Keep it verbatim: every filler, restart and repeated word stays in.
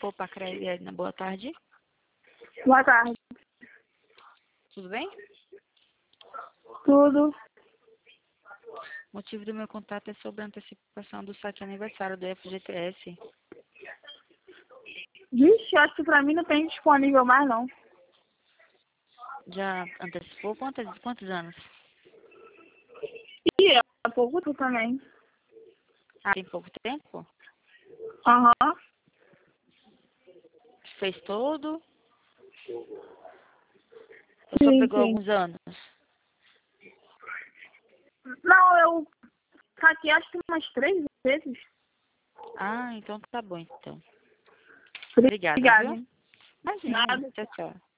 Opa, Craiana, boa tarde. Boa tarde. Tudo bem? Tudo. O motivo do meu contato é sobre a antecipação do site aniversário do F G T S. Vixe, acho que pra mim não tem disponível mais, não. Já antecipou quantos, quantos anos? E há pouco tempo também. Ah, tem pouco tempo? Aham. Fez todo? Ou só Sim, pegou sim. alguns anos? Não, eu saquei acho que umas três vezes. Ah, então tá bom, então. Obrigada, Obrigada, viu? hein? Imagina. Nada. Tchau, tchau.